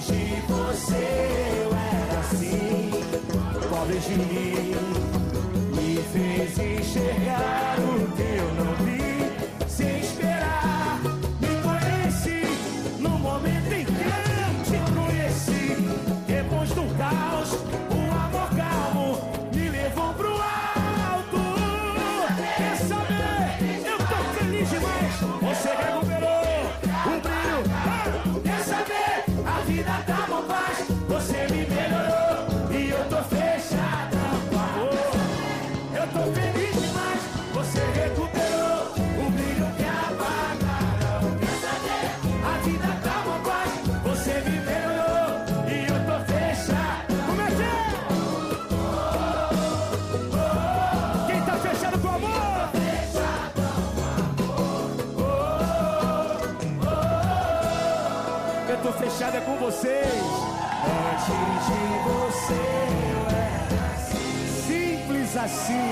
de você eu era assim, pobre de mim. Me fez enxergar o que eu não vi, sem esperar. Me conheci no momento em que eu te conheci. Depois do caos, o amor calmo me levou pro alto. Quer saber? Eu tô feliz demais. Você recuperou um brilho. Quer saber? A vida tá bom paz. Você me melhorou e eu tô fechada com amor. Eu tô feliz demais. Você recuperou o brilho que apagaram. Quer saber? A vida tá bom paz. Você me melhorou e eu tô fechada. Como é que é? Quem tá fechado com amor? Eu tô fechado é com vocês. Antes de você eu era assim. Simples assim.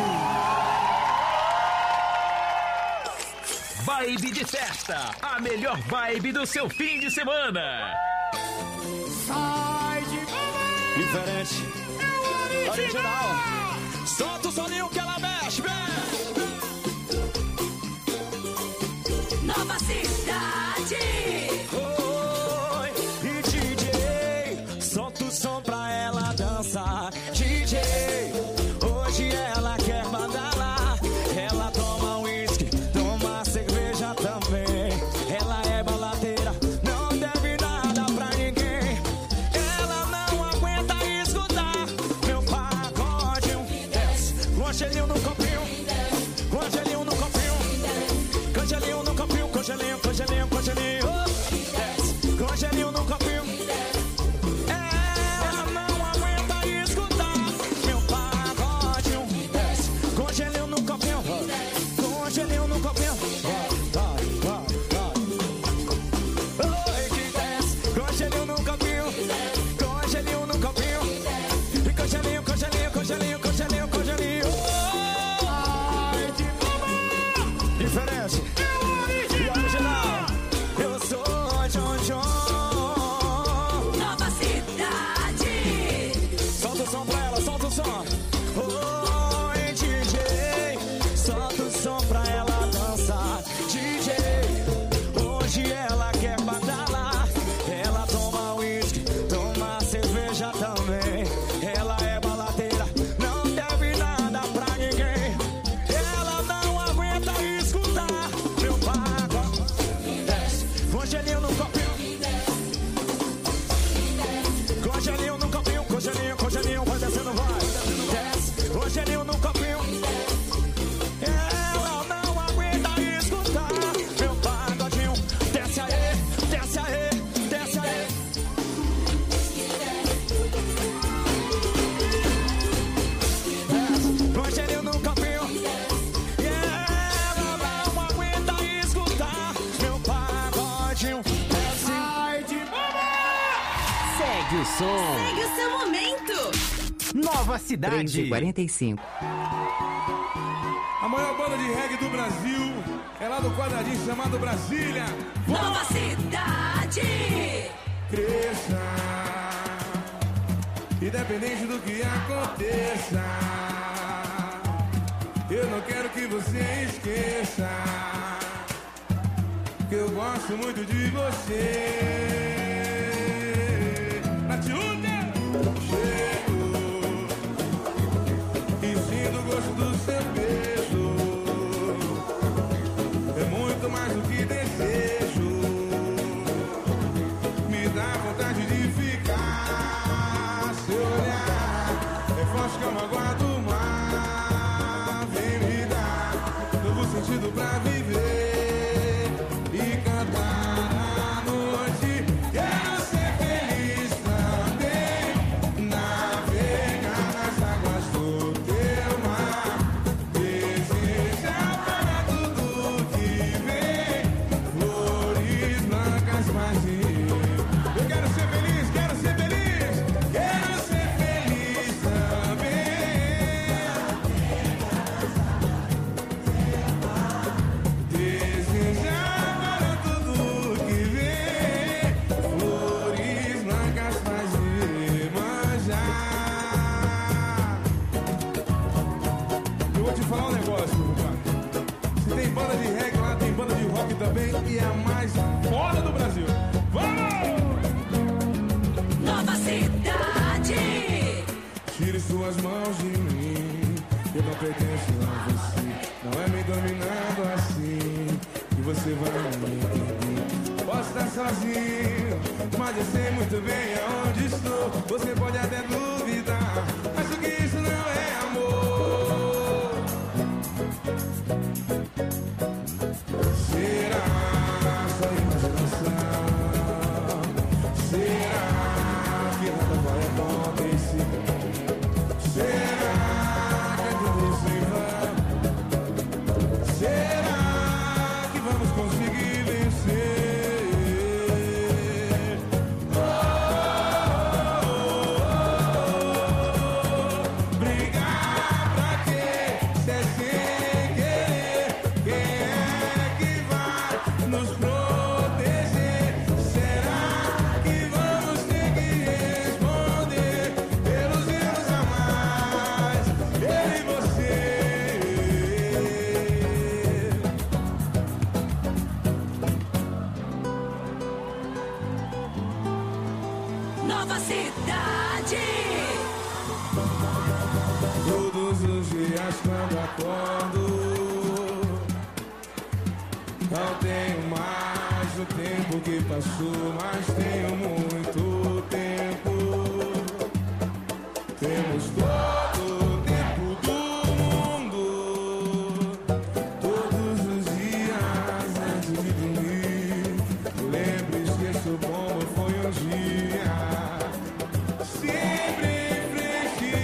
Vibe de festa, a melhor vibe do seu fim de semana. Sai de Diferente, original. Solta o soninho que ela mexe, vem. Nova Cidade. Oi, e DJ, solta o som pra ela dançar. DJ, hoje ela quer badalar. Ela toma uísque, toma cerveja também. Ela é baladeira, não deve nada pra ninguém. Ela não aguenta escutar meu pagode. Com gelinho no copinho, com gelinho no copinho, com gelinho no copinho, com gelinho, com gelinho, com gelinho. Com gelinho no copinho. Ela não aguenta escutar meu pagode. Com gelinho no copinho, com gelinho no copinho. Oi, que desce, com gelinho no copinho, com gelinho no copinho. E com gelinho, com gelinho, com gelinho, com gelinho, com gelinho. Ai, de mamãe. Diferença. E original. Eu sou John John. Nova Cidade. Solta o som pra ela, solta o som. Oi, DJ. Solta o som pra ela dançar. DJ, hoje ela quer badalar. Ela toma uísque, toma cerveja também. Ela é baladeira, não deve nada pra ninguém. Ela não aguenta escutar meu pagode. Com gelinho no copinho, com gelinho no copinho, com gelinho, com gelinho, vai descendo, vai. Desce, com gelinho no copinho. Ela não aguenta escutar meu pagodinho. Desce aí, desce aí, desce aí. Desce, com gelinho no copinho. E ela não aguenta escutar meu pagodinho. Desce. Sai de Segue o som. Segue o seu momento. Nova Cidade. 3h45. A maior banda de reggae do Brasil é lá do quadradinho chamado Brasília. Nova Cidade. Cresça, independente do que aconteça. Eu não quero que você esqueça que eu gosto muito de você. Chego e sinto o gosto do seu beijo. É muito mais do que desejo. Me dá vontade de ficar. Seu olhar é forte que eu não aguardo mais. Vem me dar novo sentido pra viver e cantar a noite. Quero ser feliz também. sozinho, mas eu sei muito bem aonde estou. Você pode até duvidar, acho que isso não é amor. Será só imaginação? Será que nada vai acontecer? Será que é tudo isso em vão? Será que vamos conseguir vencer? Brigar pra quê? Se é sem querer, quem é que vai nos proteger? Será que vamos ter que responder pelos erros a mais? Eu e você. Nova Cidade. Todos os dias quando acordo, não tenho mais o tempo que passou, mas tenho muito tempo. Temos todo o tempo do mundo. Todos os dias antes de dormir, eu lembro e esqueço como foi um dia. Sempre em frente,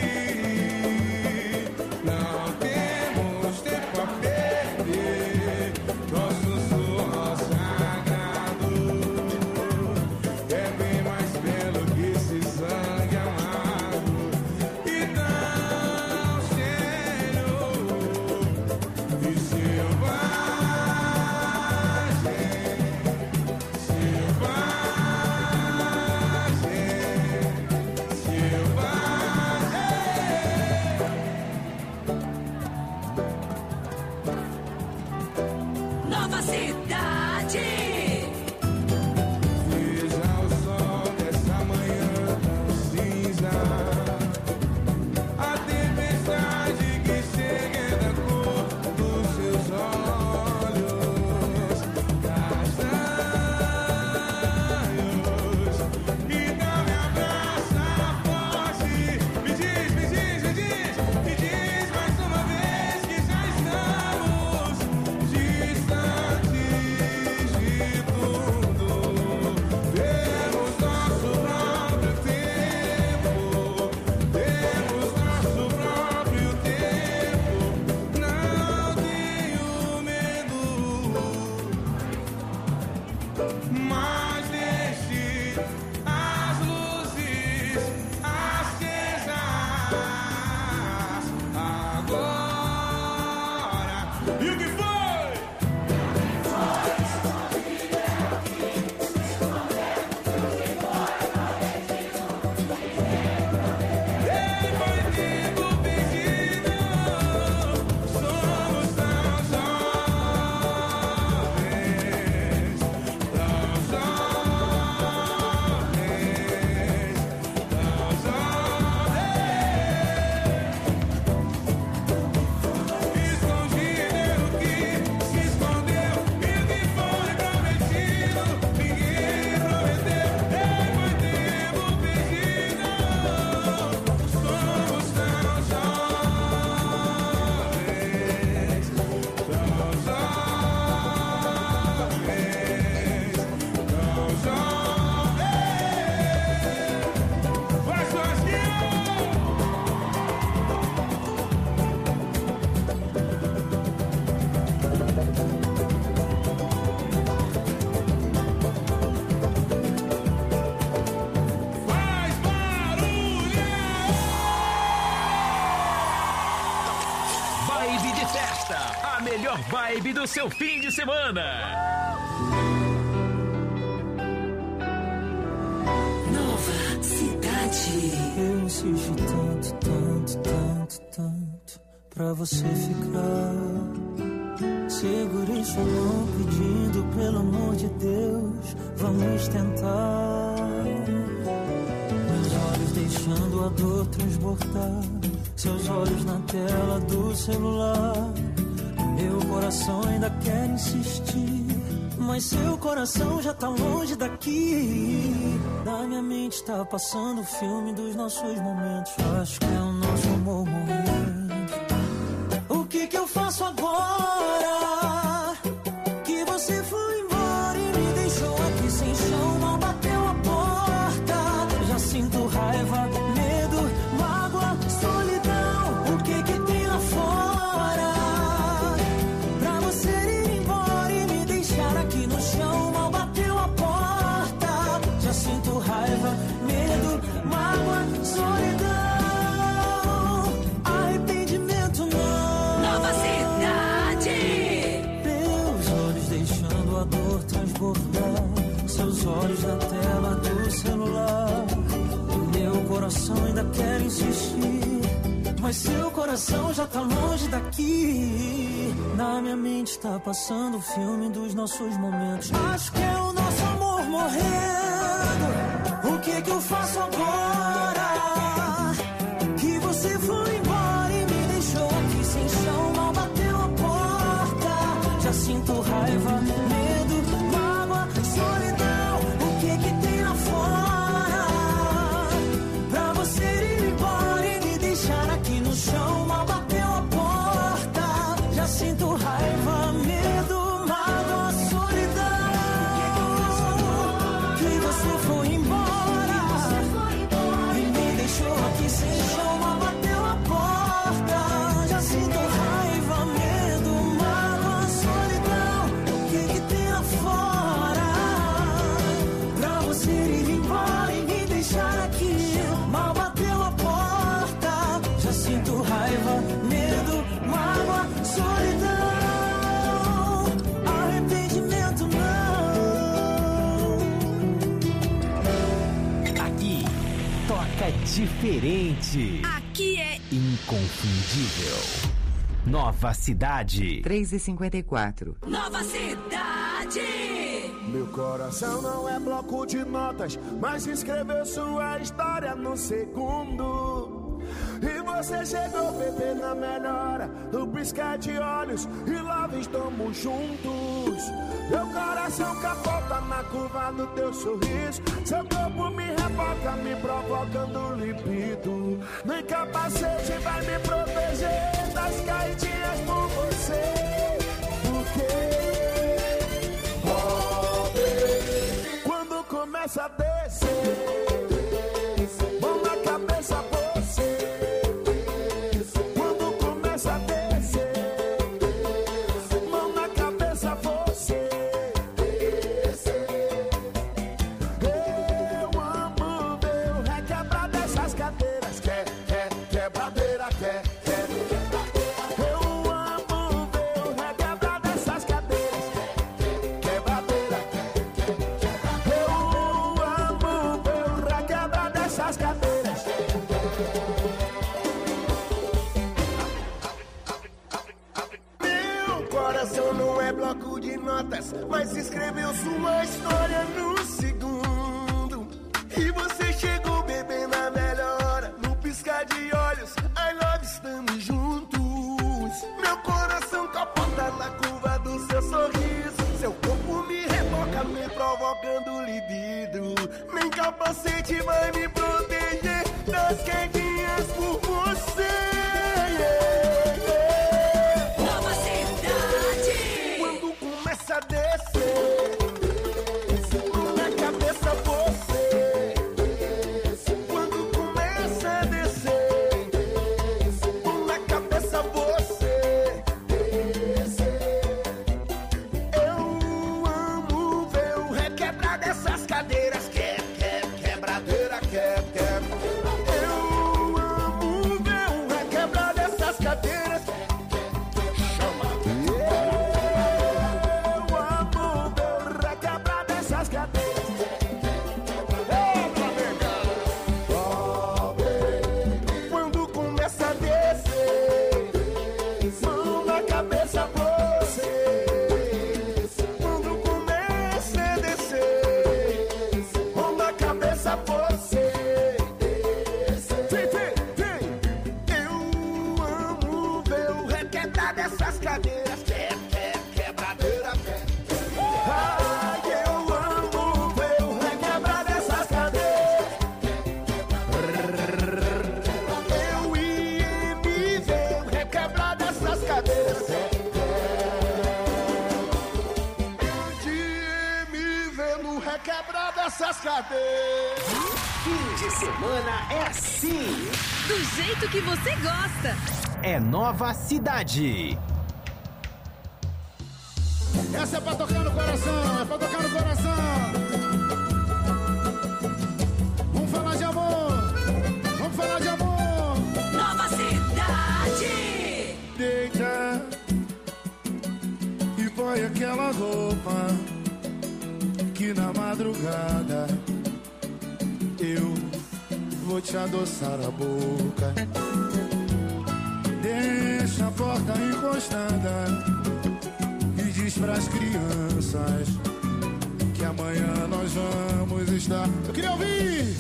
não temos tempo a perder. Nosso suor sagrado é bem mais belo que esse sangue amargo e tão cheio e selvagem, Nova Cidade. veja o sol dessa manhã tão cinza, a tempestade que chega da cor dos seus olhos castanhos, então me abraça forte, me diz mais uma vez que já estamos distantes de tudo. Temos nosso próprio tempo, temos nosso próprio tempo. Não tenho medo, mas deixe as luzes acesas agora. E o que foi? Foi tempo perdido, somos tão jovens, tão jovens, tão jovens. Escondido o que se escondeu e o que foi prometido, ninguém prometeu. Foi tempo perdido, somos tão jovens, tão jovens, tão jovens. Vai, Churrasquinho! Faz barulho! Vibe de festa, a melhor vibe do seu fim de semana. Nova Cidade. Eu insisti tanto pra você ficar. Segurei sua mão pedindo pelo amor de Deus, vamos tentar. Meus olhos deixando a dor transbordar, seus olhos na tela do celular. Meu coração ainda quer insistir, mas seu coração já tá longe daqui. Na minha mente tá passando o filme dos nossos momentos. Acho que é o nosso amor morrendo. O que eu faço agora? Que você foi embora e me deixou aqui sem chão. Mal bateu a porta. Já sinto raiva, medo, mágoa, solidão. O que tem lá fora? Pra você ir embora e me deixar aqui no chão. Mal bateu a porta. Já sinto raiva, medo, mágoa, solidão. Arrependimento não. Nova cidade. Meus olhos deixando a dor transbordar. Seus olhos na tela do celular. Meu coração ainda quer insistir, mas seu coração já tá longe daqui. Na minha mente tá passando o filme dos nossos momentos. Acho que é o nosso amor morrendo. O que eu faço agora? Que você foi embora e me deixou aqui sem chão. Mal bateu a porta. Já sinto raiva, medo, mágoa, solidão. O que tem lá fora? Pra você ir embora e me deixar aqui no chão. Mal bateu a porta. Já sinto raiva, medo, mágoa, solidão. Que você foi embora e me deixou aqui sem chão. Mal bateu a porta. Já sinto raiva, medo, mágoa, solidão. O que tem lá fora? Pra você ir embora e me deixar aqui. Mal bateu a porta. Já sinto raiva, medo, mágoa, solidão. Arrependimento não. Aqui, toca diferente. Aqui é Inconfundível. Nova Cidade. 3h54. Nova cidade. Meu coração não é bloco de notas, mas escreveu sua história no segundo. E você chegou, bebê, na melhor hora, no piscar de olhos, e lá estamos juntos. Meu coração capota na curva do teu sorriso. Seu corpo me reboca, me provocando libido. Nem capacete vai me proteger das caidinhas por você. Porque quando começa a descer, mão na cabeça você. Quando começa a descer, mão na cabeça você. Eu amo ver o requebrar dessas cadeiras. Quebradeira, quer. Eu amo ver o requebrar dessas cadeiras. Quebradeira, eu amo ver o requebrar dessas cadeiras. Meu coração não é bloco de notas, mas escreveu sua história no segundo. E você chegou, bebê, na melhor hora, no piscar de olhos, I love, estamos juntos. Meu coração capota na curva do seu sorriso. Seu corpo me reboca, me provocando libido. Nem capacete vai me proteger das quedinhas por você. Nova cidade. Quando começa a descer, mão na cabeça você. Quando começa a descer, mão na cabeça você. Eu amo ver o requebrar dessas cadeiras. Quebradeira, quer. Eu cadê? Fim de semana é assim. Do jeito que você gosta. É Nova Cidade. Essa é pra tocar no coração, é pra tocar no coração. Vamos falar de amor, vamos falar de amor. Nova Cidade. Deita e põe aquela roupa que na madrugada eu vou te adoçar a boca. Deixa a porta encostada e diz pras crianças que amanhã nós vamos estar. Eu queria ouvir!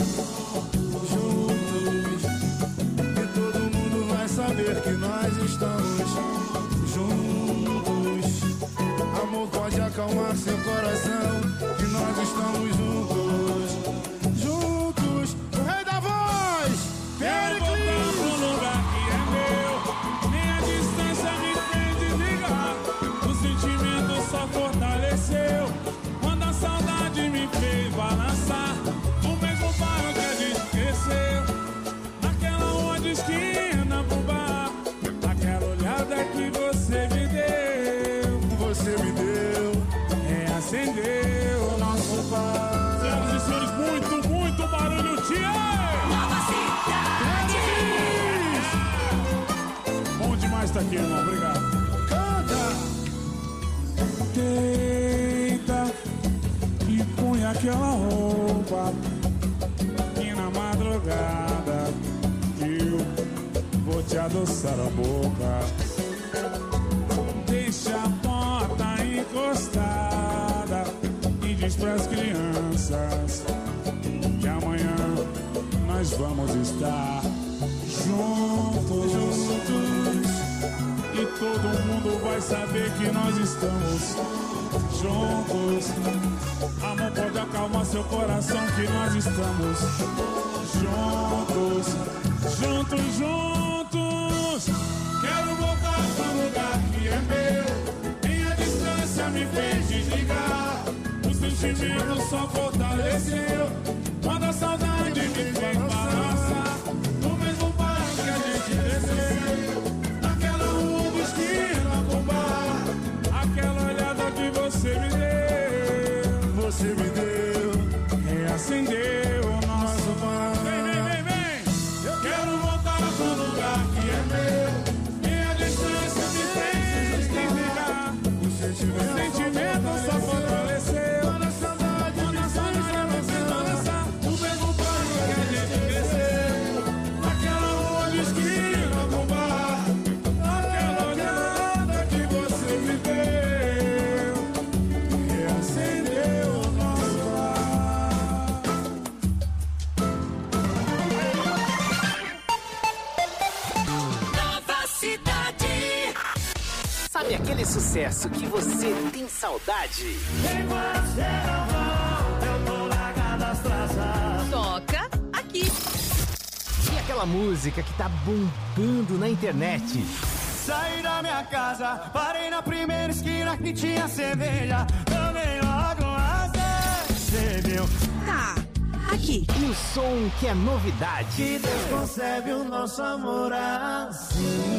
Juntos, e todo mundo vai saber que nós estamos juntos. Amor, pode acalmar seu coração, que nós estamos juntos. Juntos, o rei da voz, Pericles! Pro lugar que é meu, nem a distância me fez desligar. O sentimento só fortaleceu quando a saudade me fez balançar. O mesmo bairro que a gente cresceu, naquela rua de esquina pro bar. Aquela olhada que você me deu, acendeu o nosso bar. Senhoras e senhores, muito barulho, tia! Nova Cidade. Bom demais estar aqui, irmão. Obrigado. Canta! Deita e põe aquela roupa que na madrugada eu vou te adoçar a boca. Deixa a porta encostada e diz pras crianças que amanhã nós vamos estar juntos. E todo mundo vai saber que nós estamos juntos. Amor, pode acalmar seu coração, que nós estamos juntos. Quero voltar pro lugar que é meu, nem a distância me fez desligar. O sentimento só fortaleceu quando a saudade me fez balançar. No mesmo bairro que a gente desceu, naquela rua de esquina com bar. Aquela olhada que você me deu, reacendeu o nosso bar. Vem, eu quero voltar pro lugar que é meu, nem a distância me fez desligar. O sentimento só fortaleceu quando a saudade me fez balançar. O mesmo bairro que a gente cresceu, naquela rua de esquina com bar. Aquela olhada que você me deu, reacendeu o nosso lar. Nova Cidade. Sabe aquele sucesso que você tem saudade? Toca aqui. E aquela música que tá bombando na internet? Saí da minha casa, parei na primeira esquina que tinha cerveja. Tomei logo até, cê viu? Tá aqui. E o som que é novidade? Que Deus concebe o nosso amor assim,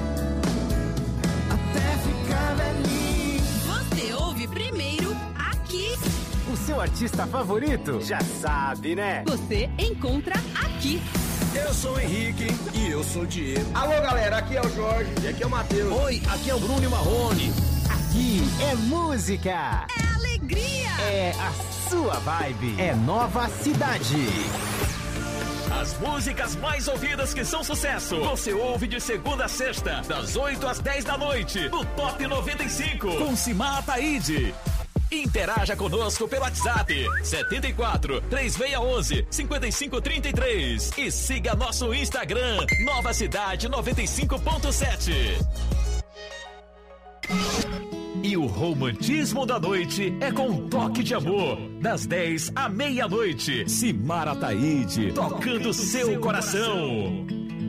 até ficar velhinho. Você ouve primeiro aqui. O seu artista favorito? Já sabe, né? Você encontra aqui. Eu sou o Henrique e eu sou o Diego. Alô, galera, aqui é o Jorge e aqui é o Matheus. Oi, aqui é o Bruno e Marrone. Aqui é música. É alegria. É a sua vibe. É Nova Cidade. As músicas mais ouvidas que são sucesso. Você ouve de segunda a sexta, das 8 às 10 da noite, no Top 95, com Simar Taíde. Interaja conosco pelo WhatsApp 74 3611 5533 e siga nosso Instagram Nova Cidade 95.7. E o romantismo da noite é com um toque de amor, das 10 à meia-noite. Simar Ataíde, tocando seu coração.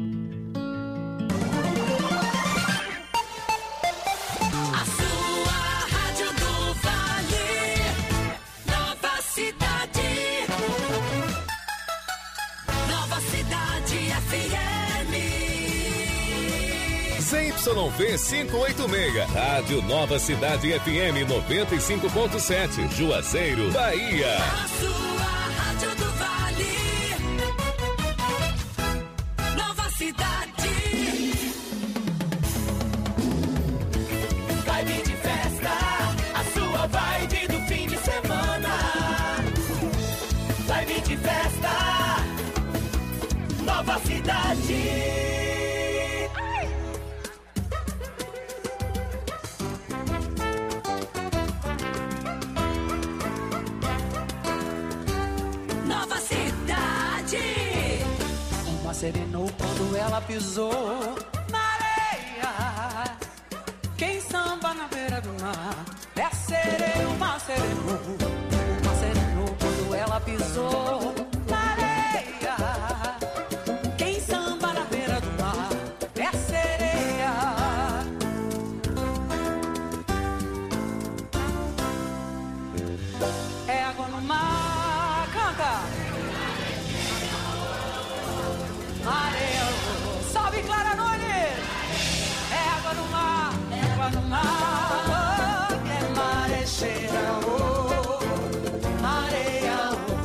A sua rádio do Vale. Nova Cidade. ZYV 586, Rádio Nova Cidade FM 95.7, Juazeiro, Bahia. A sua Rádio do Vale. Nova Cidade. Vibe de festa, a sua vibe do fim de semana. Vibe de festa, Nova Cidade. Nova Cidade. Uma serenou quando ela pisou na areia. Quem samba na beira do mar é sereia, uma serenou. Uma serenou quando ela pisou na areia. Quem samba na beira do mar é sereia. É água no mar, canta. Areia, salve Clara Nunes. É água no mar, é marecheira, areia,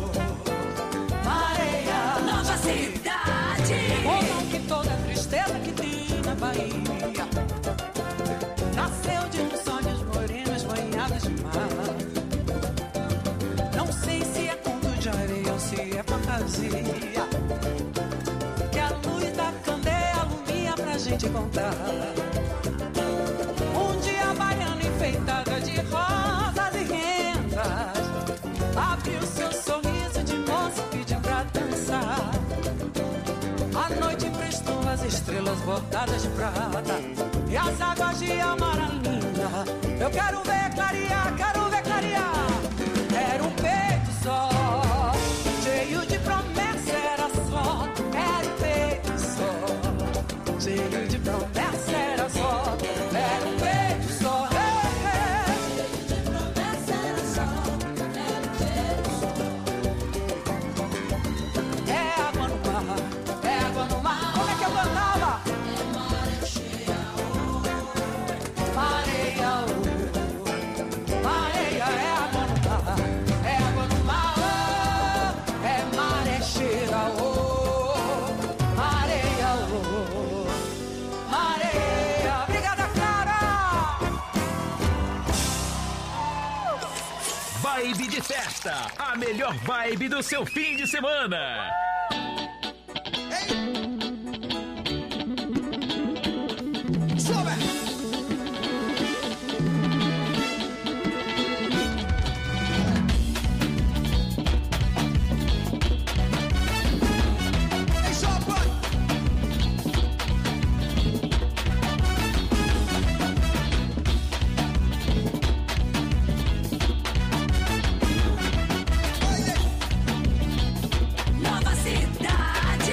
areia. Nova Cidade. Contam que toda tristeza que tem na Bahia nasceu de uns sonhos morenas banhadas de mar. Não sei se é conto de areia ou se é fantasia, que a luz da candeia alumia pra gente contar. Um dia a baiana enfeitada de rosas e rendas abriu seu sorriso de moça e pediu pra dançar. A noite emprestou as estrelas bordadas de prata e as águas de amaralina. Eu quero ver clarear, quero ver clarear. Era um peito só, cheio de promessa, era só. Era um peito só, cheio de promessa, era só. Era um peito só, cheio de promessa, era só. Era um peito só. É água no mar, é água no mar. Como é que eu cantava? É marecheira, areia, areia, é água no mar, é água no mar, é marecheira, areia, areia. Obrigada, Clara! Vibe de festa, a melhor vibe do seu fim de semana. Nova Cidade.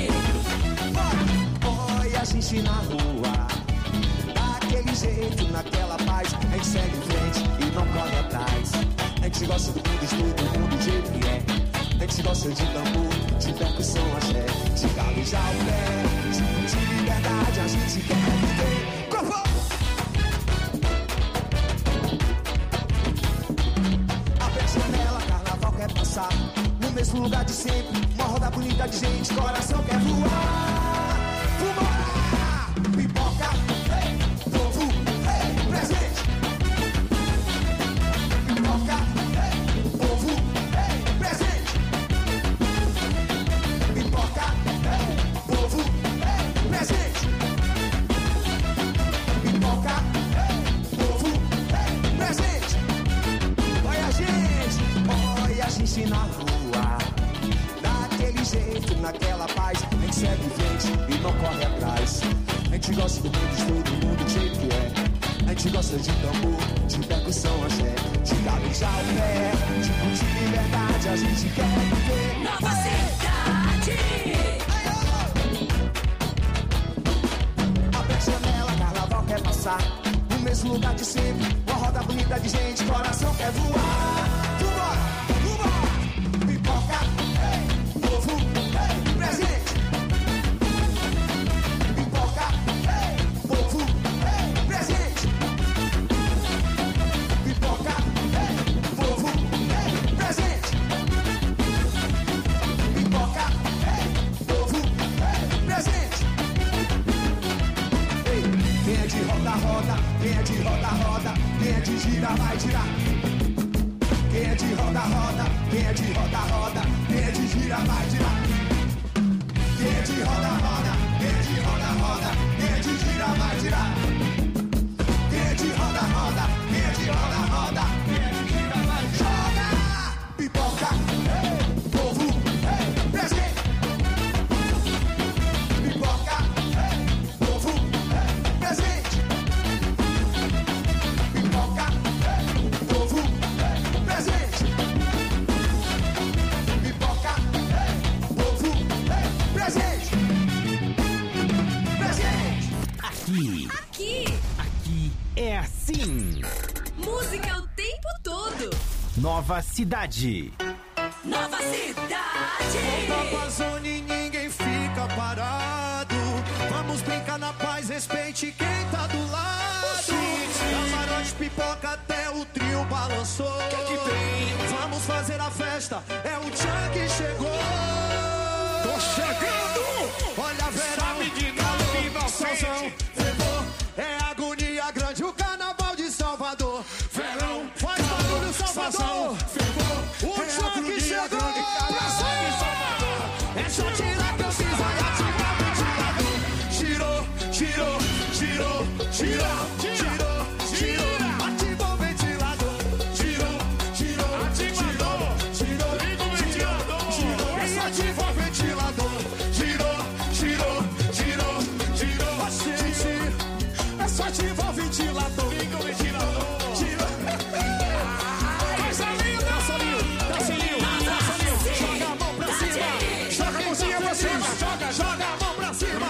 Olha a gente na rua, daquele jeito, naquela paz. A gente segue em frente e não corre atrás. A gente gosta do mundo, estuda o mundo do jeito que é. A gente gosta de tambor, de percussão, axé, de galejar o pé, de liberdade. A gente quer viver. Abre a janela, carnaval quer passar. No mesmo lugar de sempre, uma roda bonita de gente. Coração quer voar, vambora! Pipoca, hey, povo, hey, presente. Pipoca, hey, povo, hey, presente. Pipoca, hey, povo, hey, presente. Pipoca, hey, povo, hey, presente. Olha a gente na rua, daquele jeito, naquela paz. A gente segue em frente e não corre atrás. A gente gosta do mundo, estuda o mundo do jeito que é. A gente gosta de tambor, de percussão, axé, de galejar o pé, de curtir liberdade. A gente quer viver. Nova Cidade. Abre a janela, carnaval quer passar. No mesmo lugar de sempre, uma roda bonita de gente. Coração quer voar. Vambora, vambora. Pipoca, hey, povo, hey, presente. Pipoca, hey, povo. roda, roda, quem é de gira vai girar. Quem é de roda, roda, quem é de roda, roda, quem é de gira vai girar. Quem é de roda, roda, quem é de roda, roda, quem é de gira vai girar. Joga pipoca, povo, presente. Pipoca, povo, presente. Pipoca, povo, presente. Pipoca, povo, presente. Presente. Aqui é assim. Música o tempo todo. Nova Cidade. Nova Cidade. Nova Zone, ninguém fica parado. Vamos brincar na paz, respeite quem tá do lado. Camarote, pipoca, até o trio balançou. Que tem? Vamos fazer a festa, é o Tchan que chegou. Tô chegando! Olha, verão, solzão, fervor. É agonia grande, o carnaval de Salvador. Verão, faz barulho, Salvador. Fervor, o Tchan que chegou. É só tirar que eu fiz, vai ativar o ventilador. Tirou, tirou, tirou, tirou, tirou, tirou. Ativou o ventilador. Tirou, tirou, tirou, tirou. Liga o ventilador. Tirou, é só ativar o ventilador. Tirou, tirou, tirou, tirou. Gente, é só ativar o ventilador. Liga o ventilador. Tirou. Coisa linda. Dança lindo, dança lindo. Joga a mão pra cima. Joga a mãozinha pra cima. Joga a mão pra cima.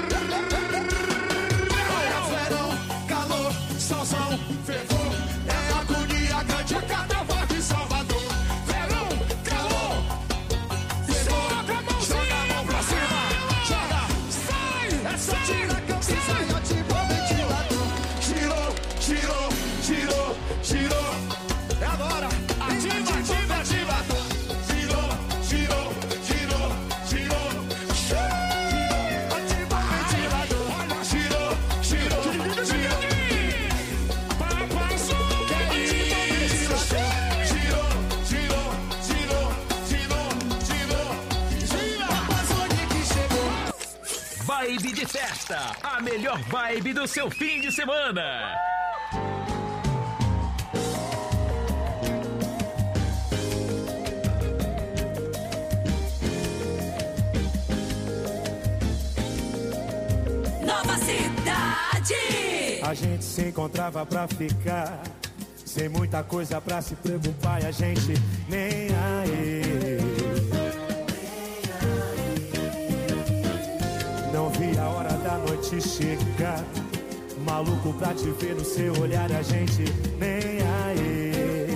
Olha, verão, calor, solzão, fervor. É agonia grande, o carnaval de Salvador. Verão, calor, fervor. Joga a mão pra cima. Joga, sai. É só tirar que eu fiz, sai. Ativou o ventilador. Tirou, tirou, tirou, tirou. É agora. Ativa, ativa, ativa. Tirou, tirou, tirou, tirou. Ativa o ventilador. Tirou, tirou, tirou. Papasso. Ativa o ventilador. Tirou, tirou, tirou, tirou, tirou. Papasso que chegou. Vibe de festa, a melhor vibe do seu fim de semana. Nova Cidade. A gente se encontrava pra ficar, sem muita coisa pra se preocupar, e a gente nem aí. Não vi a hora da noite chegar, maluco pra te ver no seu olhar, e a gente nem aí.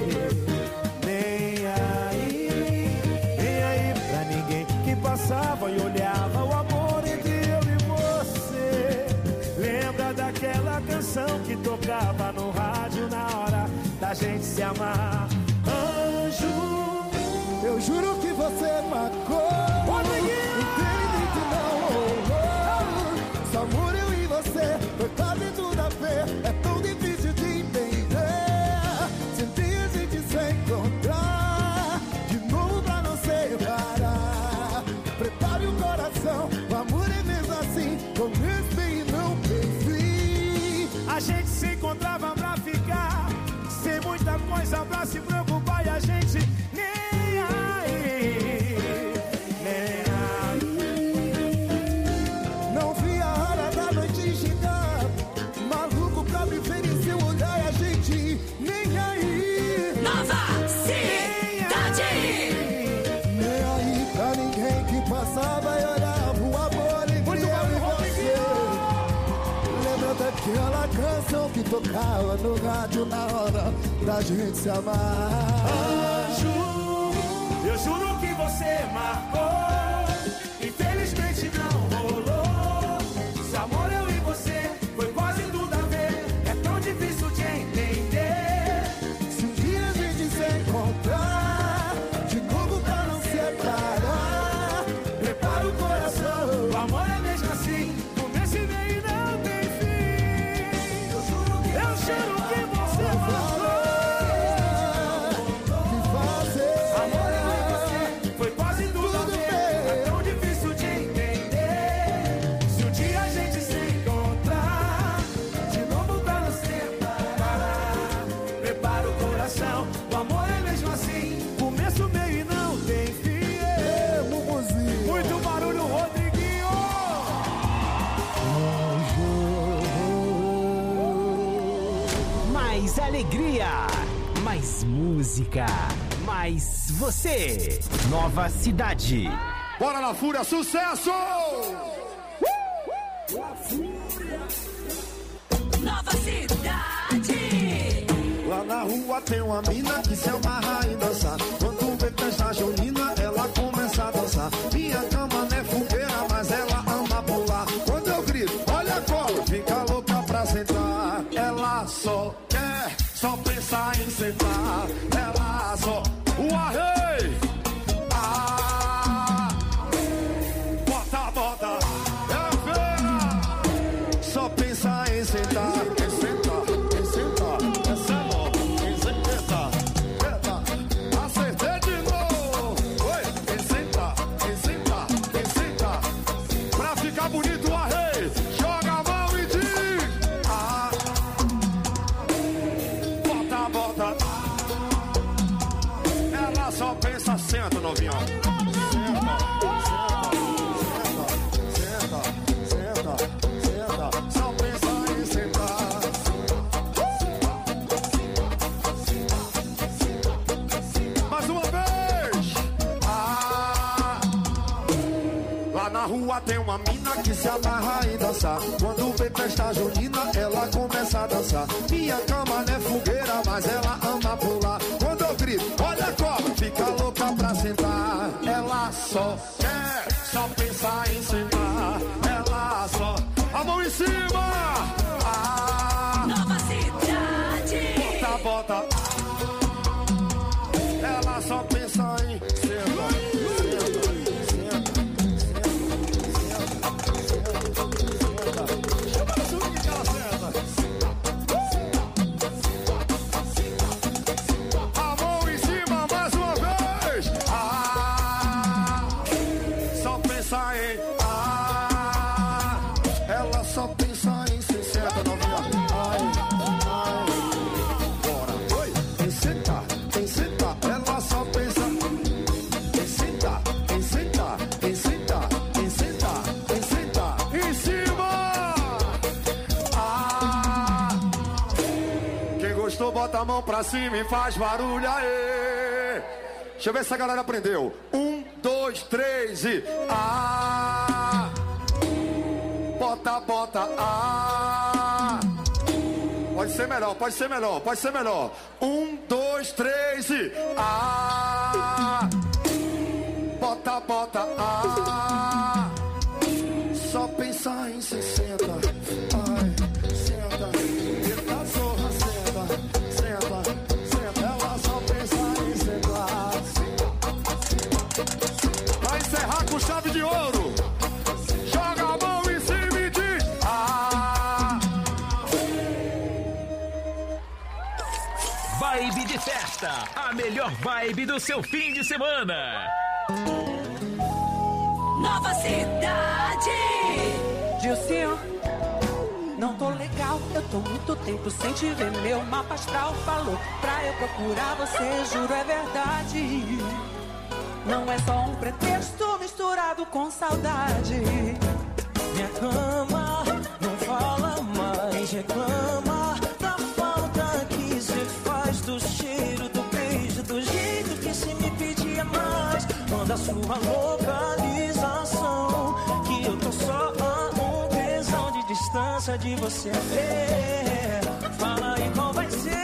Nem aí, nem aí pra ninguém que passava e olhava o amor entre eu e você. Lembra daquela canção que tocava no rádio na hora da gente se amar? Anjo, eu juro que você marcou. Entende que não rolou. Só amor eu e você, foi quase tudo a ver. É tão difícil de entender. Senti a gente se encontrar de novo pra não separar. Prepare o coração, o amor é mesmo assim, começo e não tem fim. A gente se encontrava pra ficar, sem muita coisa pra se preocupar, e a gente nem aí, nem aí. Não vi a hora da noite chegar, maluco pra me ver em seu olhar, e a gente nem aí. Nova Cidade. Nem aí pra ninguém que passava e olhava o amor entre eu e você. Lembra daquela canção que tocava no rádio na hora da gente se amar? Anjo, eu juro que você marcou. Infelizmente não rolou. Se amor eu e você foi quase tudo a ver. É tão difícil de entender. Se um dia a gente se encontrar de novo pra não separar, prepara o coração, o amor é mesmo assim, começo e meio e não tem fim. Eu juro que você falou que fazer amor eu e você alegria, mais música, mais você. Nova Cidade. Bora na Fúria, sucesso! Nova Cidade. Lá na rua tem uma mina que se amarra em dançar. Quando vê festa junina, ela começa a dançar. Minha cama não é fogueira, mas ela ama pular. Quando eu grito, olha a cola, fica louca pra sentar. Ela só quer, só pensa em sentar. Ela só, o arrei. Bota, bota, é feia. Só pensa em sentar. Senta, novinho. Senta. Só pensa em sentar. Mais uma vez. Lá na rua tem uma mina que se amarra em dançar. Quando vem festa junina, ela começa a dançar. Minha cama não é fogueira, mas ela ama pular. Quando eu grito, olha a cobra, fica louca pra sentar. Ela só quer, só pensa em sentar. Ela só, a mão em cima. Nova Cidade. Bota, bota. Ela só pensa em sentar. Ela só pensa em 60, novinha. Bora, oi. Tem senta, ela só pensa em sentar, em sentar, em sentar, em sentar, em sentar. Em cima! Quem gostou, bota a mão pra cima e faz barulho, aê! Deixa eu ver se a galera aprendeu. 1, 2, 3 e bota, bota, Pode ser melhor, pode ser melhor, pode ser melhor. 1, 2, 3 e bota, bota, Só pensar em 60. Senta, eita zorra, senta. Ela só pensa em sentar. Vai encerrar com chave de ouro. Joga a mão em cima e diz Vibe de festa, a melhor vibe do seu fim de semana. Nova Cidade. Dilcinho, não tô legal, eu tô muito tempo sem te ver. Meu mapa astral falou pra eu procurar você, juro é verdade. Não é só um pretexto misturado com saudade. Minha cama não fala mais, reclama da falta que cê faz, do cheiro, do beijo, do jeito que cê me pedia mais. Manda sua localização, que eu tô só a um tesão de distância de você. Fala aí qual vai ser.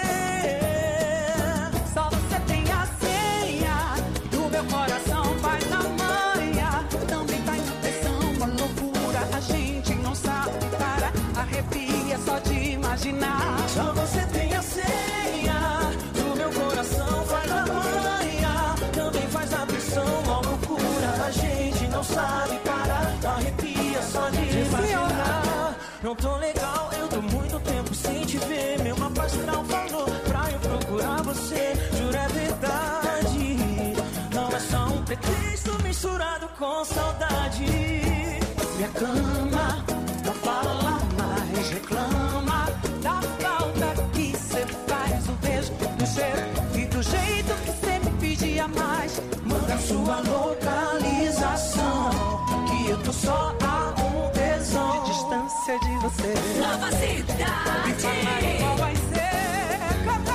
Só você tem a senha do meu coração, faz a manha. Também tá em pressão, uma loucura, a gente não sabe para. Arrepia só de imaginar. Só você tem a senha do meu coração, faz a manha. Também faz a pressão, uma loucura, a gente não sabe parar. Arrepia só de imaginar. Não tô legal, eu tô muito tempo sem te ver. Meu mapa astral falou pra eu procurar você, juro é verdade. Não é só um pretexto misturado com saudade. Minha cama não fala mais, reclama da falta que cê faz, do beijo, do cheiro e do jeito que cê me pedia mais. Manda sua localização, que eu tô só a um tesão de distância de você. Nova Cidade. Qual vai ser?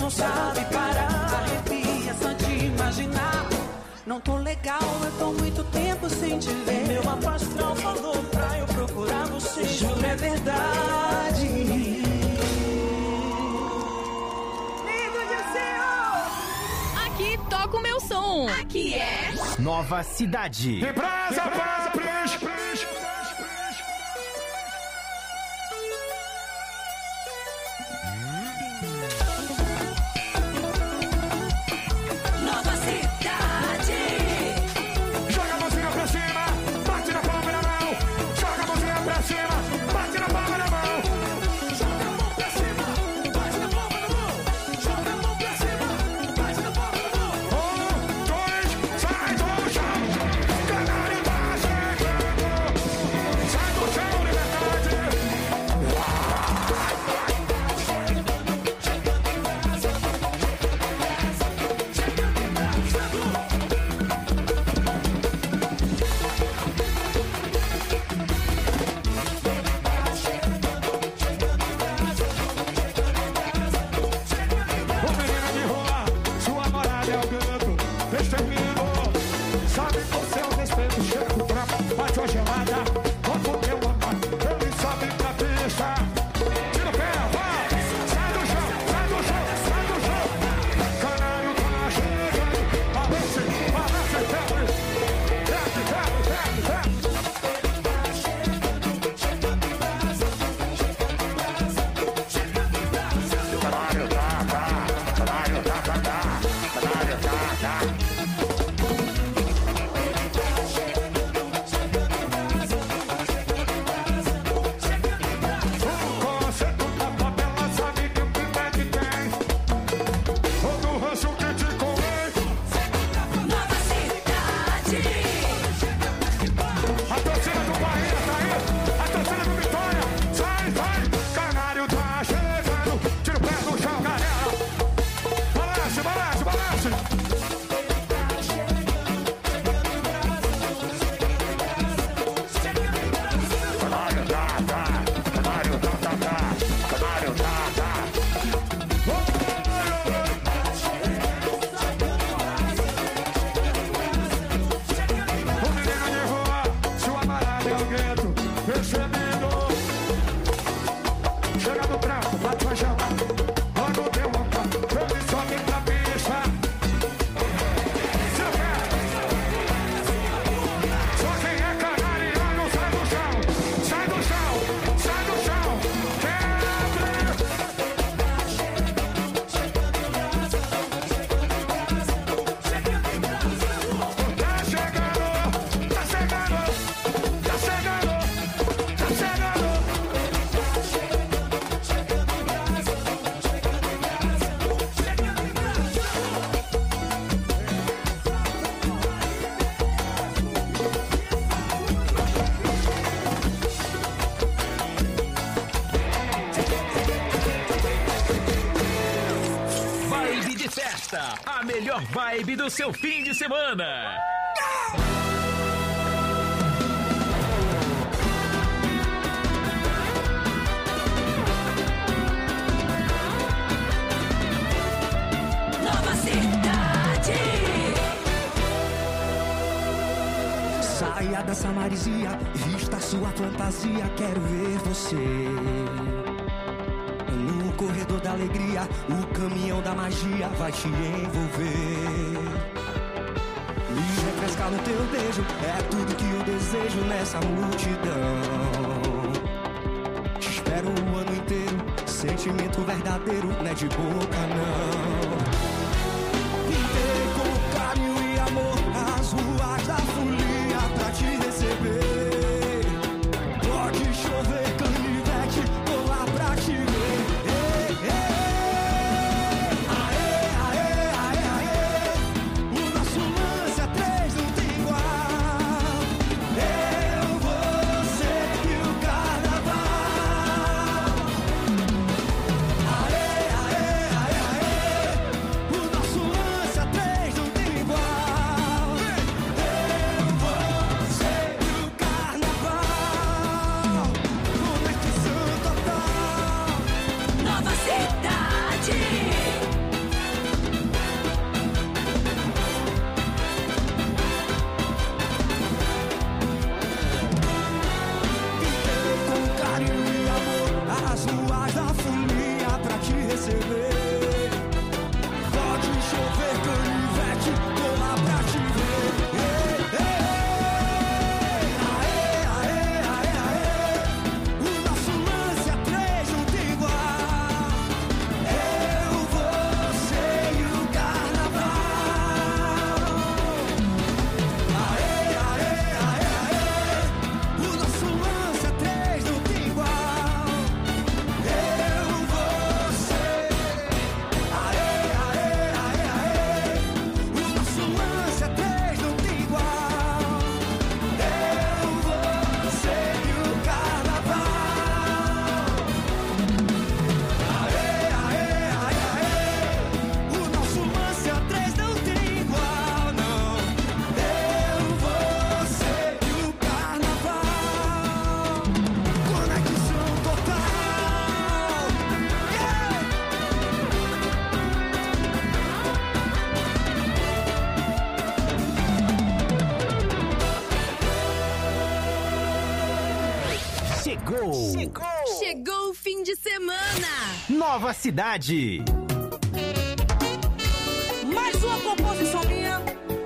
não sabe parar. Arrepia só de imaginar. Não tô legal, eu tô muito tempo sem te ver. Meu mapa astral falou pra eu procurar você. Juro, é verdade. Lindo de céu! Aqui toca o meu som. Aqui é Nova Cidade. Represa, Nova Cidade. joga a mãozinha pra cima, bate na palma da mão. Joga a mãozinha pra cima, bate na palma da mão. Joga a mão pra cima, bate na palma da mão. Joga a mão pra cima, bate na palma da mão. 1, 2, sai do chão. Canário tá chegando. Sai do chão, liberdade. Ô menina de rua, sua morada é o gato. Destemido, sabe o seu respeito. Chega o trampo, bate a gelada. Como teu amor, ele sobe pra pista. Tira o pé, vai. Sai do chão, sai do chão, sai do chão. Canário tá chegando. Balance, balance, febre. Febre, febre, febre, febre. Canário tá, canário tá, canário tá. O conceito da papela sabe que o pivete tem. Todo rancho criticou ele. Nova Cidade. A torcida do Bahia tá aí. A torcida do Vitória. Sai, sai. Canário tá chegando. Tira o pé do chão, galera. Balance, balance, balance. Canário tá, canário tá, canário tá. O menino de rua, sua marada é o gueto. Percebido. Chega no branco, bate o chão. Quando deu uma pá, ele sobe pra pista. Seu pé. Só quem é canariano sai do chão. Sai do chão, sai do chão. Quebre. Tá chegando, tá chegando, tá chegando, tá chegando. Vibe de festa, a melhor vibe do seu fim de semana. Nova Cidade. Saia dessa marisia, vista sua fantasia, quero ver você. No corredor da alegria, o caminhão da magia vai te envolver. Me refrescar no teu beijo, é tudo que eu desejo nessa multidão. Te espero o ano inteiro, sentimento verdadeiro, não é de boca não. Pintei com carinho e amor as ruas da folia pra te receber. Pode chover, canivete, tô lá pra te ver. Aê, aê, aê, aê. O nosso lance é 3, não tem igual. Eu, você e o carnaval. Aê, aê, aê, aê. O nosso lance é 3, não tem igual. Chegou o fim de semana. Nova Cidade. Mais uma composição minha.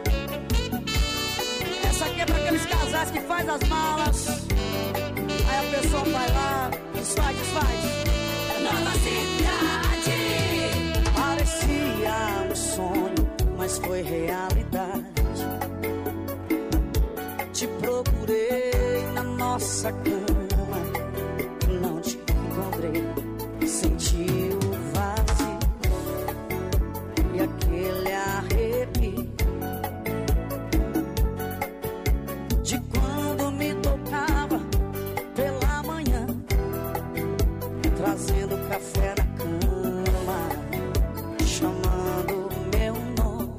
Essa aqui é pra aqueles casais que faz as malas. Aí a pessoa vai lá, desfaz. Nova Cidade. Parecia um sonho, mas foi realidade. Te procurei na nossa cama, não te encontrei. Senti o vazio e aquele arrepio de quando me tocava pela manhã, trazendo café na cama, chamando meu nome.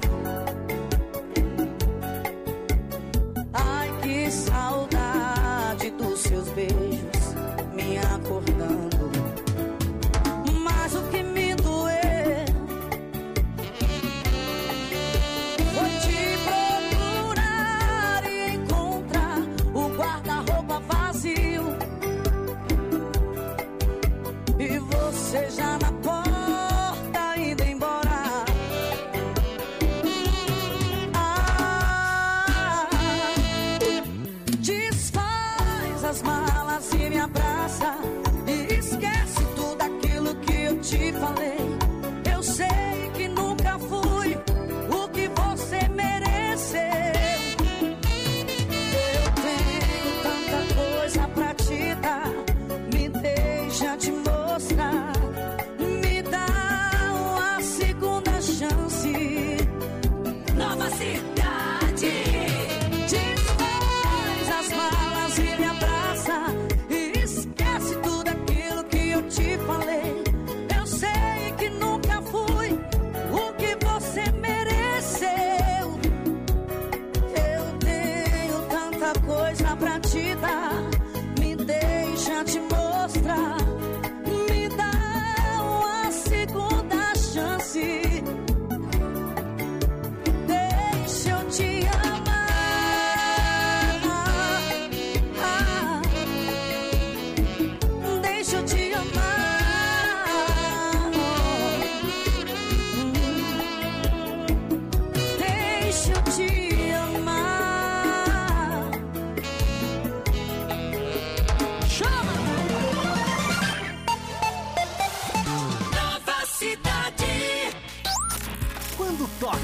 Ai, que saudade dos seus beijos me acordando. Mas o que me doeu foi te procurar e encontrar o guarda-roupa vazio e você já na porta indo embora. Desfaz as malas e me abraça e esquece tudo aquilo que eu te falei. Eu sei que nunca fui o que você mereceu. Eu tenho tanta coisa pra te dar, me deixa te mostrar. Me dá uma segunda chance. Nova Cidade. Desfaz as malas e me abraça e esquece tudo aquilo que eu te falei. Eu sei que nunca fui o que você mereceu. Eu tenho tanta coisa pra te dar, me deixa te mostrar. Me dá uma segunda chance. Deixa eu te amar. Deixa eu te amar. Deixa eu te amar. Chama! Nova Cidade. Quando toca,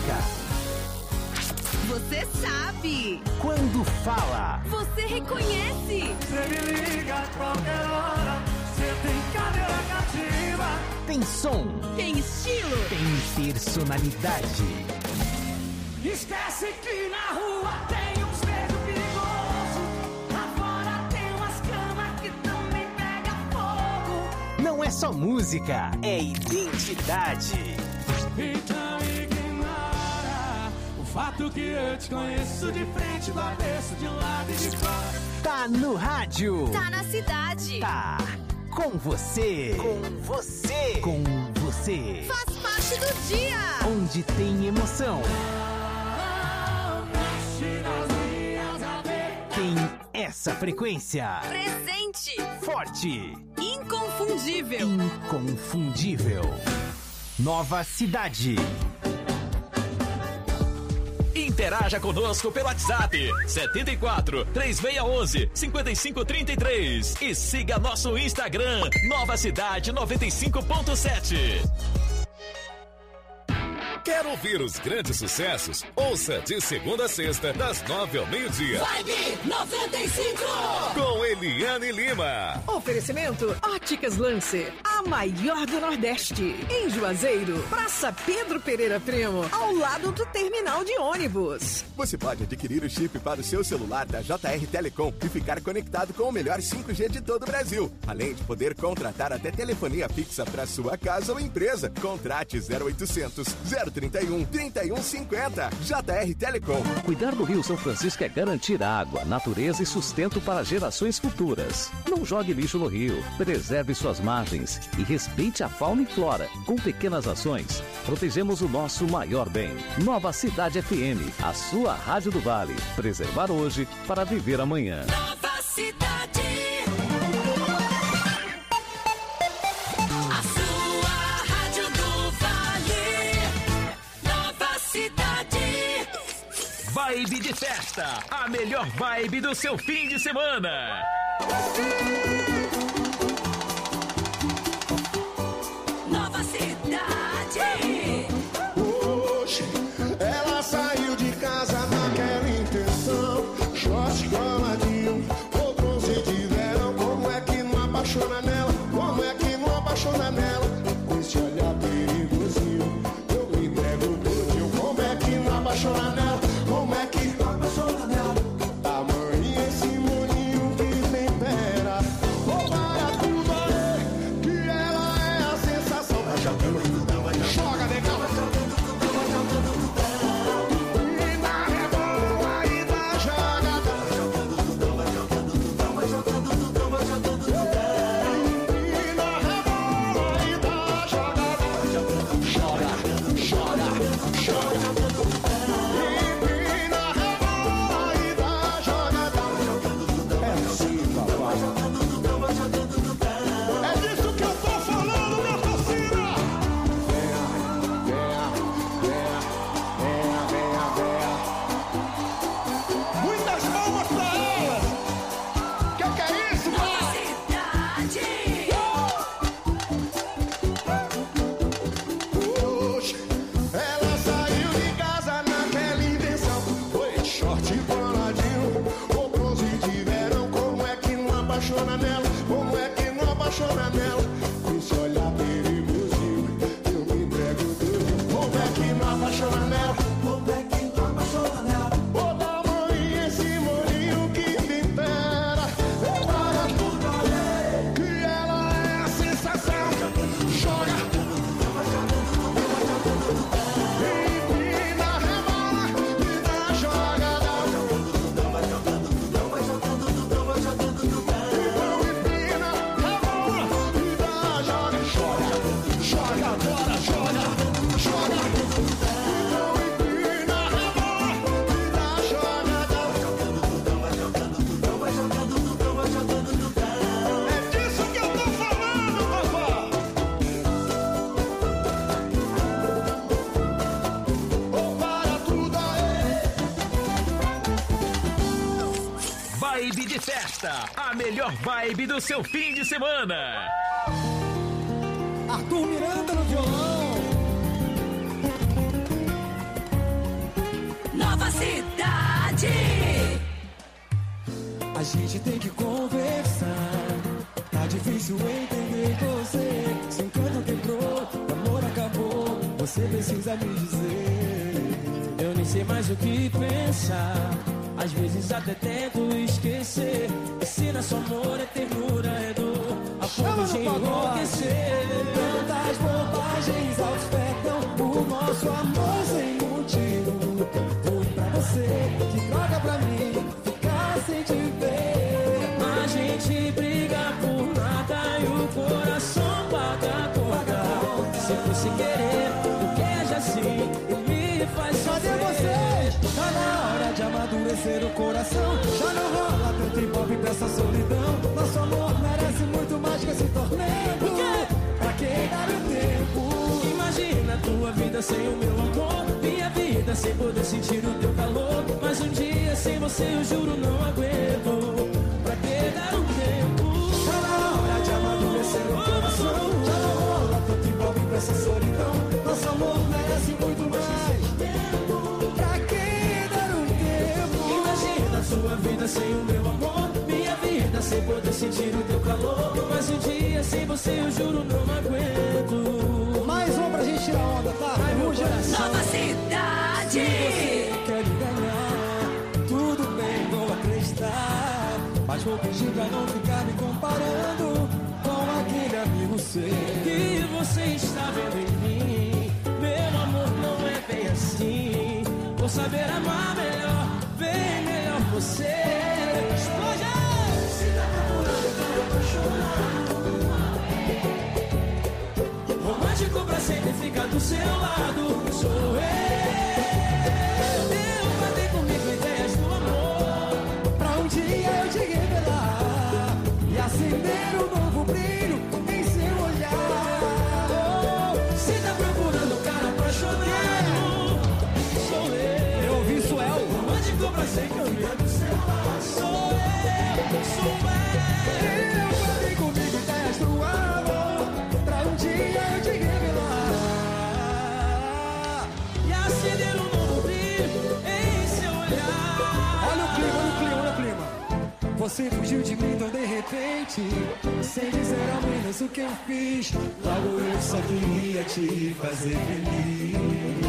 Você sabe. quando fala, Você reconhece. Você me liga a qualquer hora. Você tem cadeira cativa. tem som, Tem estilo. tem personalidade. Esquece que na rua tem uns negros perigosos. Lá fora tem umas camas que também pega fogo. Não é só música, é identidade. Então ignora o fato que eu te conheço de frente, do avesso, de um lado e de fora. Tá no rádio. Tá na cidade. Tá com você. Com você. Com você. Faz parte do dia. Onde tem emoção. Tem essa frequência. Presente. Forte. Inconfundível. Inconfundível. Nova Cidade. Interaja conosco pelo WhatsApp 74 3611 5533 e siga nosso Instagram Nova Cidade 95.7. Quer ouvir os grandes sucessos? Ouça de segunda a sexta, das 9 ao meio-dia. Vibe 95. Com Eliane Lima. Oferecimento Óticas Lancer, a maior do Nordeste. Em Juazeiro, Praça Pedro Pereira Primo, ao lado do terminal de ônibus. Você pode adquirir o chip para o seu celular da JR Telecom e ficar conectado com o melhor 5G de todo o Brasil. Além de poder contratar até telefonia fixa para sua casa ou empresa. Contrate 0800 031 3150. JR Telecom. Cuidar do Rio São Francisco é garantir água, natureza e sustento para gerações futuras. Não jogue lixo no rio, preserve suas margens e respeite a fauna e flora. Com pequenas ações, protegemos o nosso maior bem. Nova Cidade FM, a sua rádio do Vale. Preservar hoje para viver amanhã. Nova Cidade. Vibe de festa, a melhor vibe do seu fim de semana. Nova Cidade. Hoje ela saiu de casa naquela intenção, short coladinho, ou bronze de verão. Como é que não apaixona nela? Como é que não apaixona nela? Esse olhar perigosinho, eu me entrego todinho. Como é que não apaixona nela? Como é que não apaixona nela? Tamanho esse molinho que tempera. Vou para tudo aí, que ela é a sensação. Joga, legal. E na rebola e na jogada. E na rebola e na jogada. Joga, joga, joga. E na rebola e na jogada. É assim, papai. É disso que eu tô falando, minha torcida. Venha, venha, venha, venha, venha, venha. Muitas palmas pra elas. Que é isso, Nova pai? Cidade. Hoje ela saiu de casa naquela intenção. Foi short coladinho, ou bronze de verão. Como é que não apaixona nela? Como é que não apaixona nela? Esse olhar perigosinho, eu me entrego tudo. Como é que não apaixona nela? Como é que não apaixona nela? O tamanho esse molinho que tempera. Para tudo ali, que ela é a sensação. Joga. Empina, rebola e dá jogada. Então empina, rebola e dá joga. Joga agora, joga, joga. Então empina, rebola e dá jogada. É disso que eu tô falando, papai. Ou para tudo aí. Vibe de festa, a melhor vibe do seu fim de semana. Arthur Miranda no violão. Nova Cidade. A gente tem que conversar. Tá difícil entender você. Se encanto quebrou, o amor acabou. Você precisa me dizer. Eu nem sei mais o que pensar. Às vezes até tento esquecer. Se nosso amor é ternura, é dor, a ponto de enlouquecer. Tantas bobagens afetam o nosso amor sem motivo. Ruim pra você, que droga pra mim, ficar sem te ver. A gente briga por nada e o coração paga a conta. Se fosse querer, o que é assim e me faz Cadê sofrer. você? Tá na hora de amadurecer o coração. Já não rola tanto envolve pra essa solidão. Nosso amor merece muito mais que esse tormento. Pra que dar o tempo? Imagina a tua vida sem o meu amor, minha vida sem poder sentir o teu calor. Mas um dia sem você eu juro não aguento. Pra que dar um tempo? Tá na hora de amadurecer o coração. Já não rola tanto envolve pra essa solidão. Nosso amor merece muito mais tempo. Pra que dar um tempo? Imagina a sua vida sem o meu amor, minha vida sem poder sentir o teu calor. Mas um dia sem você eu juro não aguento. Mais um pra gente tirar onda, tá? Nova Cidade. Se você quer me ganhar, tudo bem, vou acreditar. Mas vou pedir pra não ficar me comparando com aquele amigo seu. Que você está vendo em mim, meu amor não é bem assim. Vou saber amar melhor, bem melhor você. Explode! Se dá romântico pra sempre ficar do seu lado, sou eu. Eu matei comigo ideias do amor, pra um dia eu te revelar e acender um novo brilho em seu olhar. Se tá procurando um cara apaixonado, sou eu. Eu ouvi Suel. você fugiu de mim tão de repente, sem dizer ao menos o que eu fiz. Logo eu só queria te fazer feliz.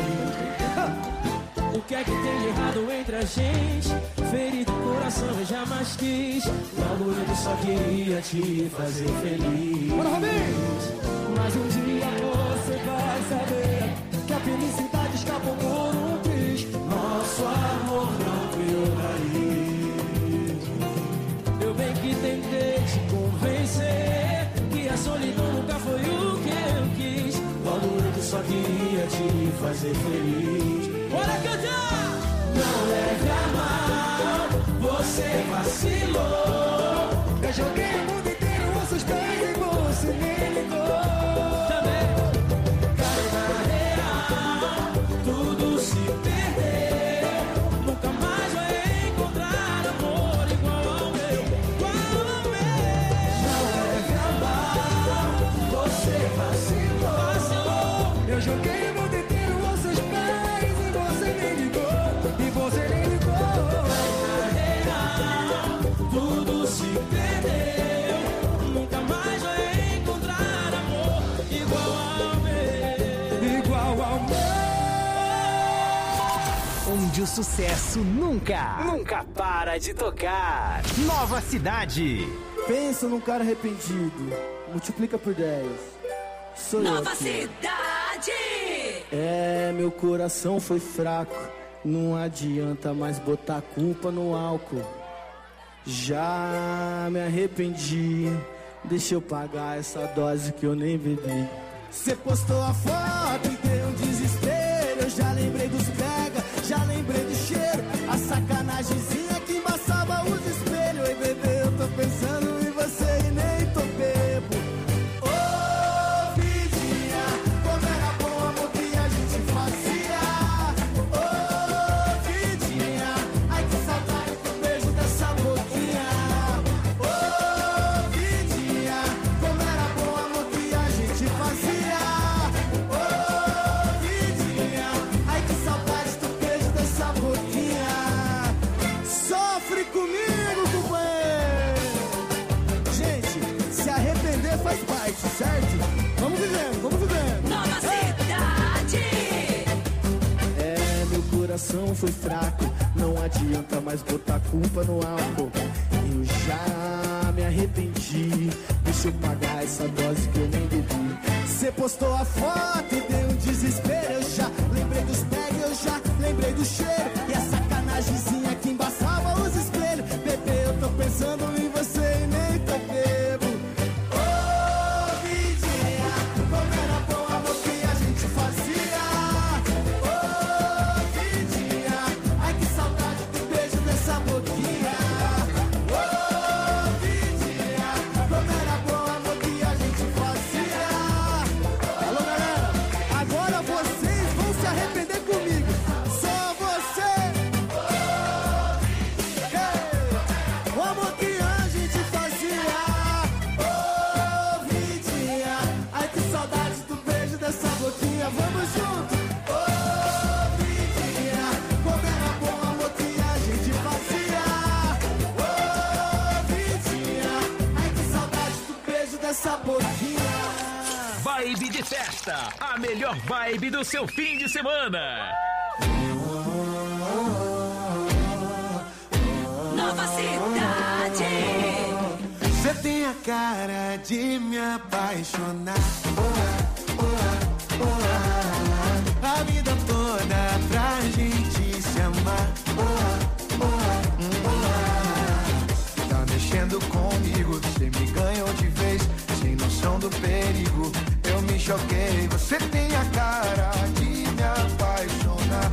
O que é que tem de errado entre a gente? Ferido o coração eu jamais quis. Logo eu só queria te fazer feliz. Bora, Robinho! Mas um dia você vai saber que a felicidade escapou por um triz. Nosso amor não criou raiz. Eu bem que tentei te convencer que a solidão nunca foi o que eu quis. Logo eu só queria te fazer feliz. Bora cantar! Não leve a mal, você vacilou. Eu joguei o mundo inteiro aos seus pés e você nem ligou. Também cai na real, tudo se perdeu. Nunca mais vai encontrar amor igual ao meu, igual ao meu. Não leve a mal, você vacilou. Eu joguei o mundo inteiro aos seus pés e você nem ligou. E você nem ligou. Na real, tudo se perdeu. Nunca mais vai encontrar amor igual ao meu. Igual ao meu. Onde o sucesso nunca para de tocar. Nova Cidade. Pensa num cara arrependido, multiplica por 10. Sou eu Nova aqui. Cidade! É, meu coração foi fraco. Não adianta mais botar a culpa no álcool. Já me arrependi. Deixa eu pagar essa dose que eu nem bebi. Cê postou a foto e deu um desespero. Eu já lembrei dos pega, já lembrei do cheiro. A sacanagemzinha que embaçava os espelhos. Ei, bebê, eu tô pensando em você e nem tô bebo. Ô, vidinha, como era bom o amor que a gente fazia. Ô, vidinha, ai que saudade do beijo dessa boquinha. Ô, vidinha, como era bom o amor que a gente fazia. Ô, vidinha, ai que saudade do beijo dessa boquinha. Sofre comigo, companheiro. Gente, se arrepender faz parte, certo? Vamos vivendo, vamos vivendo. Nova Cidade! É, meu coração foi fraco. Não adianta mais botar culpa no álcool. Eu já me arrependi. Deixa eu pagar essa dose que eu nem bebi. Cê postou a foto e deu um desespero. Eu já lembrei dos pegs, eu já lembrei do cheiro. E a sacanagemzinha que embaçava os espelhos. Bebê, eu tô pensando em você e nem tô bebo. Ô, vidinha, como era bom o amor que a gente fazia. Ô, vidinha, ai que saudade do beijo dessa boquinha. Ô, vidinha, como era bom o amor que a gente fazia. Alô, galera, agora vocês vão se arrepender comigo. Só você. O amor que a gente fazia. Ô, vidinha, ai que saudade do beijo dessa boquinha. Vamos junto. Ô, vidinha, como era bom o amor que a gente fazia. Ô, vidinha, ai que saudade do beijo dessa boquinha. Vibe de festa, a melhor vibe do seu fim de semana. Nova Cidade! Você tem a cara de me apaixonar. A vida toda pra gente se amar. Tá mexendo comigo, você me ganhou de vez. Sem noção do perigo, eu me choquei. Você tem a cara de me apaixonar.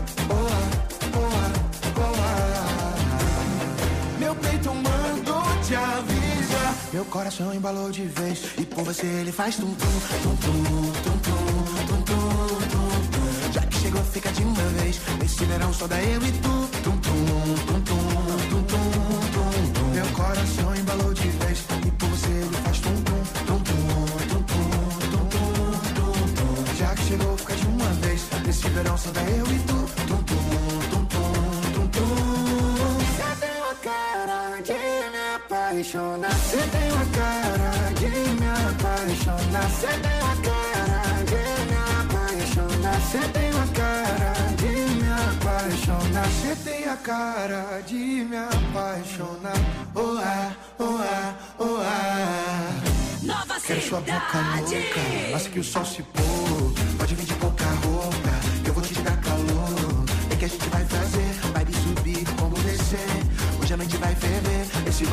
Meu peito mandou te avisar. Meu coração embalou de vez. E por você ele faz tum-tum, tum-tum, tum-tum, tum-tum, tum-tum. Já que chegou, fica de uma vez. Nesse verão só dá eu e tu. Tum-tum, tum-tum, tum-tum, tum-tum. Meu coração embalou de vez. E por você ele faz tum-tum, tum-tum, tum-tum, tum-tum, tum-tum. Já que chegou, fica de uma vez. Nesse verão só dá eu e tu. Tum-tum, tum-tum, tum-tum. Você tem uma cara de me apaixonar. apaixonar. Você tem uma cara de me apaixonar. Você tem uma cara de me apaixonar. Você tem uma cara de me apaixonar. Você tem a cara de me apaixonar. Oh ah, oh ah, oh ah. Nova Quero sua boca cidade. louca, mas que o sol se pôr. Pode vir de pouca roupa, que eu vou te dar calor. É que a gente vai fazer, vai subir como descer. Hoje a mente vai ferver. Esse